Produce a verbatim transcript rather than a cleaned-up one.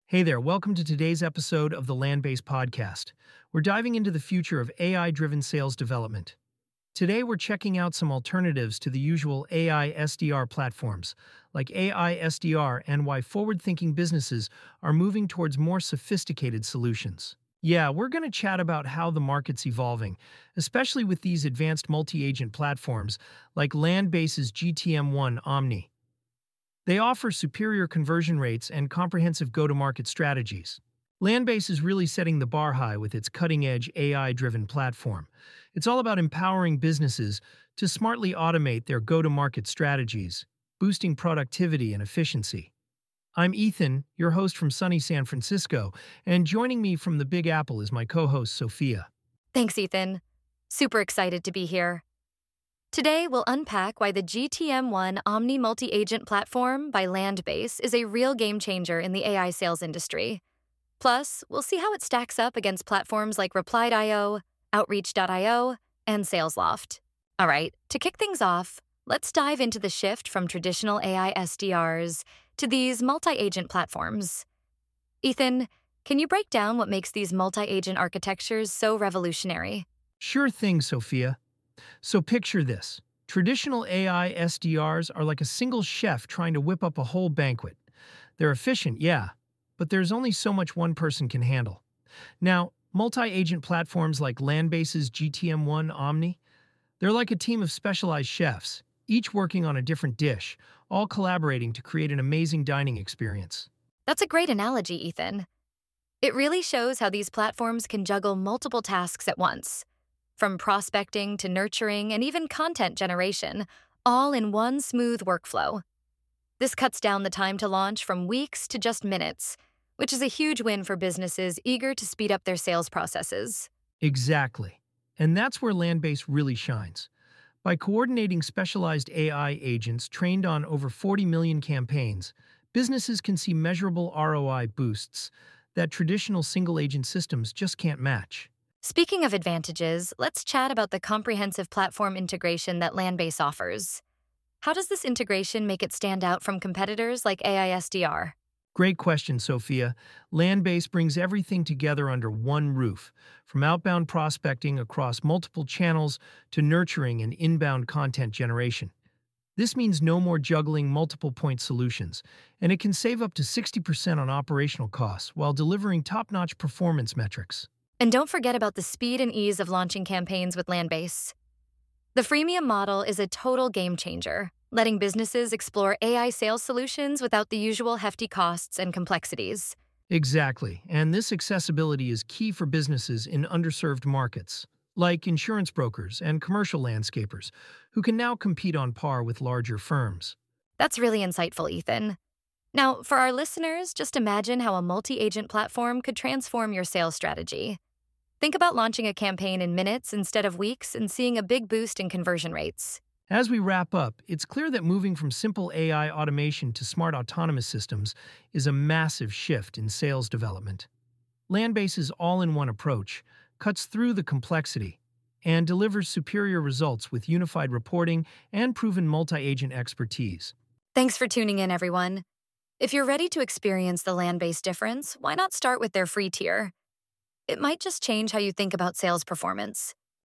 Hey there, welcome to today's episode of the Land-Based Podcast. We're diving into the future of A I-driven sales development. Today, we're checking out some alternatives to the usual A I S D R platforms, like A I S D R, and why forward-thinking businesses are moving towards more sophisticated solutions. Yeah, we're going to chat about how the market's evolving, especially with these advanced multi-agent platforms like Landbase's G T M one Omni. They offer superior conversion rates and comprehensive go-to-market strategies. Landbase is really setting the bar high with its cutting-edge A I-driven platform. It's all about empowering businesses to smartly automate their go-to-market strategies, boosting productivity and efficiency. I'm Ethan, your host from sunny San Francisco, and joining me from the Big Apple is my co-host Sophia. Thanks, Ethan. Super excited to be here. Today, we'll unpack why the G T M one Omni Multi-Agent Platform by Landbase is a real game-changer in the A I sales industry. Plus, we'll see how it stacks up against platforms like Reply dot I O, Outreach dot I O, and SalesLoft. All right, to kick things off, let's dive into the shift from traditional A I S D Rs to these multi-agent platforms. Ethan, can you break down what makes these multi-agent architectures so revolutionary? Sure thing, Sophia. So picture this. Traditional A I S D Rs are like a single chef trying to whip up a whole banquet. They're efficient, yeah, but there's only so much one person can handle. Now, multi-agent platforms like Landbase's G T M one Omni, they're like a team of specialized chefs, each working on a different dish, all collaborating to create an amazing dining experience. That's a great analogy, Ethan. It really shows how these platforms can juggle multiple tasks at once, from prospecting to nurturing and even content generation, all in one smooth workflow. This cuts down the time to launch from weeks to just minutes, which is a huge win for businesses eager to speed up their sales processes. Exactly. And that's where Landbase really shines. By coordinating specialized A I agents trained on over forty million campaigns, businesses can see measurable R O I boosts that traditional single-agent systems just can't match. Speaking of advantages, let's chat about the comprehensive platform integration that Landbase offers. How does this integration make it stand out from competitors like A I S D R? Great question, Sophia. Landbase brings everything together under one roof, from outbound prospecting across multiple channels to nurturing and inbound content generation. This means no more juggling multiple point solutions, and it can save up to sixty percent on operational costs while delivering top-notch performance metrics. And don't forget about the speed and ease of launching campaigns with Landbase. The freemium model is a total game changer, letting businesses explore A I sales solutions without the usual hefty costs and complexities. Exactly, and this accessibility is key for businesses in underserved markets, like insurance brokers and commercial landscapers, who can now compete on par with larger firms. That's really insightful, Ethan. Now, for our listeners, just imagine how a multi-agent platform could transform your sales strategy. Think about launching a campaign in minutes instead of weeks and seeing a big boost in conversion rates. As we wrap up, it's clear that moving from simple A I automation to smart autonomous systems is a massive shift in sales development. Landbase's all-in-one approach cuts through the complexity and delivers superior results with unified reporting and proven multi-agent expertise. Thanks for tuning in, everyone. If you're ready to experience the Landbase difference, why not start with their free tier? It might just change how you think about sales performance.